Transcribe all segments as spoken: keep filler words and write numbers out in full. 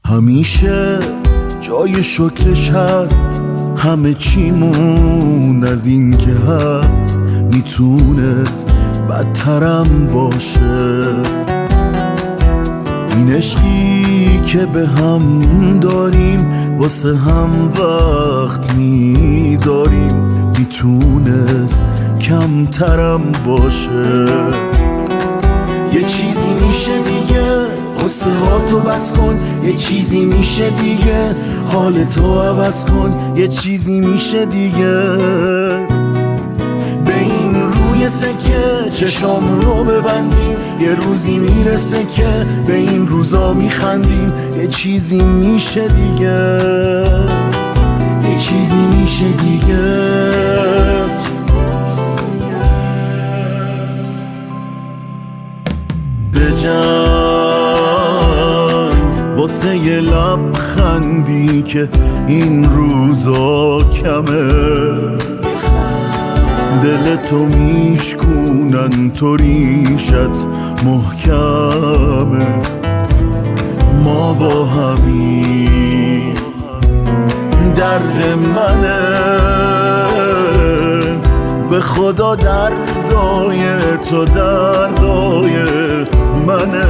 همیشه جای شکرش هست، همه چیمون از این که هست میتونست بدترم باشه. این عشقی که به هم داریم واسه هم وقت میذاریم میتونست کمترم باشه. یه چیزی میشه دیگه قصه ها تو بس کن، یه چیزی میشه دیگه حال تو عوض کن، یه چیزی میشه دیگه به این روی سکه چشامون رو ببندیم، یه روزی میرسه که به این روزا میخندیم، یه چیزی میشه دیگه، یه چیزی میشه دیگه. بجنگ واسه یه لبخندی که این روزا کمه، دلتو میشکونن تو ریشت محکمه. ما با همین درد منه، به خدا دردای تو دردای منه.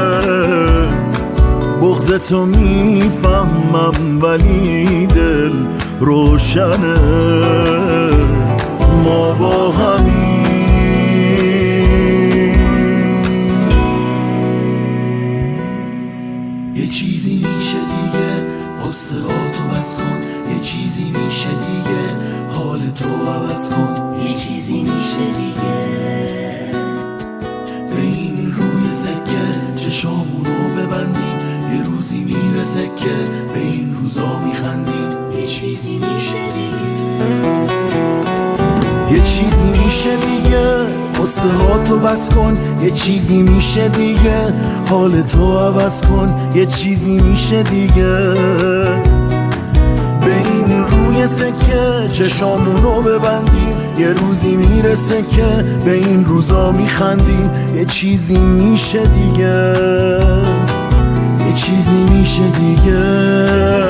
بغض تو میفهمم ولی دل روشنه. ما با همین یه چیزی میشه دیگه قصه ها تو بس کن، یه چیزی میشه دیگه حال تو عوض کن، یه چیزی میشه دیگه به این روی سکه چشامون رو ببندیم، یه روزی میرسه که به این روزا میخندیم، یه چیزی میشه دیگه، یه چیزی میشه دیگه قصه ها تو بس کن، یه چیزی میشه دیگه حال تو عوض کن، یه چیزی میشه دیگه به این روی سکه چشامون رو ببندیم، یه روزی میرسه که به این روزا میخندیم، یه چیزی میشه دیگه، یه چیزی میشه دیگه.